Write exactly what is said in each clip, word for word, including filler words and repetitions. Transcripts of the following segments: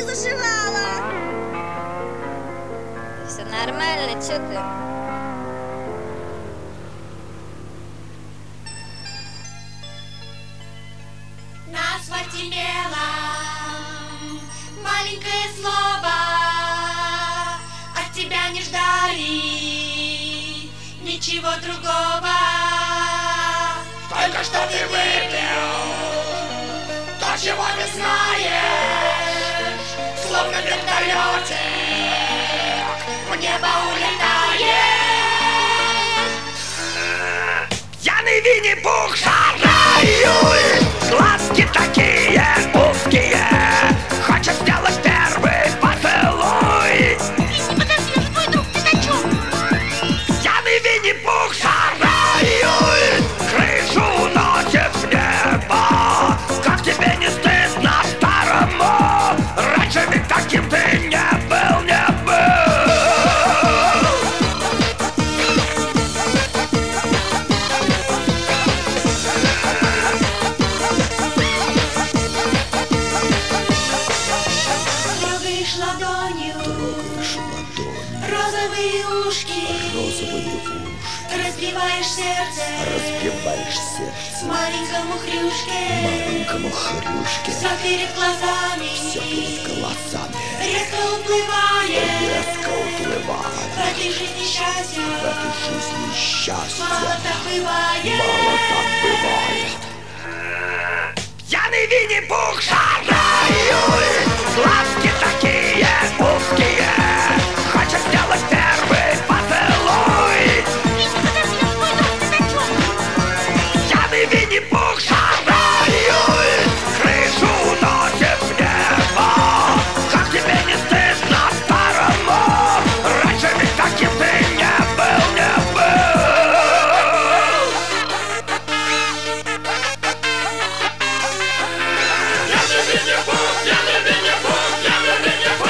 зашивала. Все нормально, чё ты? На асфальте мелом маленькое слово от тебя не ждали ничего другого. Только что ты выпил то, чего не знаешь, словно в вертолете в небо улетаешь. Пьяный Винни-Пух шараюсь, глазки такие узкие, хочет сделать первый поцелуй. Винни, подожди, мой друг, ты зачем? Пьяный Винни-Пух шараюсь, крышу уносит в небо. Как тебе не стыдно, старому? Раньше ведь таким ты не был, не был. Трогаешь ладонью розовые ушки, Розовые уши, разбиваешь сердце разбиваешь сердце маленькому хрюшке. маленькому хрюшке. Все перед глазами, Все перед глазами резко уплывает. резко В уплывает. этой жизни счастья В этой жизни счастья мало так бывает. мало так бывает. Пьяный Винни-Пух шараюсь, глазки такие узкие, хочет сделать первый поцелуй. Винни, подожди, мой друг, ты зачем? Пьяный Винни-Пух шараюсь, крышу уносит в небо. Как тебе не стыдно, старому? Раньше ведь таким ты не был, не был. Пьяный Винни-Пух, пьяный Винни-Пух, пьяный Винни-Пух.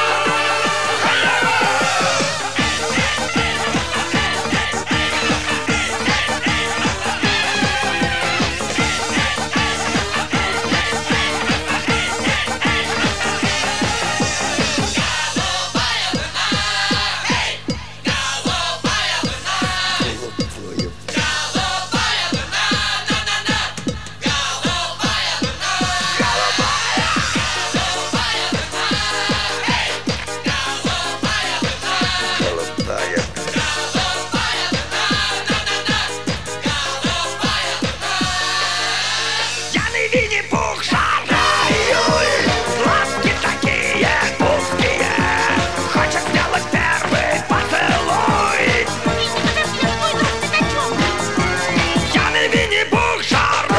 Пьяный Винни-Пух шараюсь, глазки такие узкие, хочет сделать первый поцелуй. Винни, подожди, мой друг, ты зачем? Пьяный Винни-Пух шараюсь.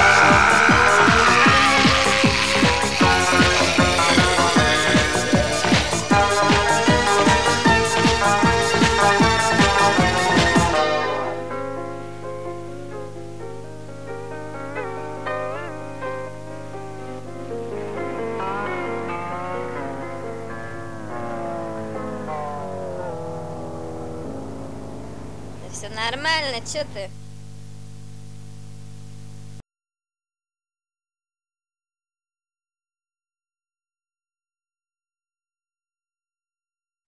Все нормально, чё ты?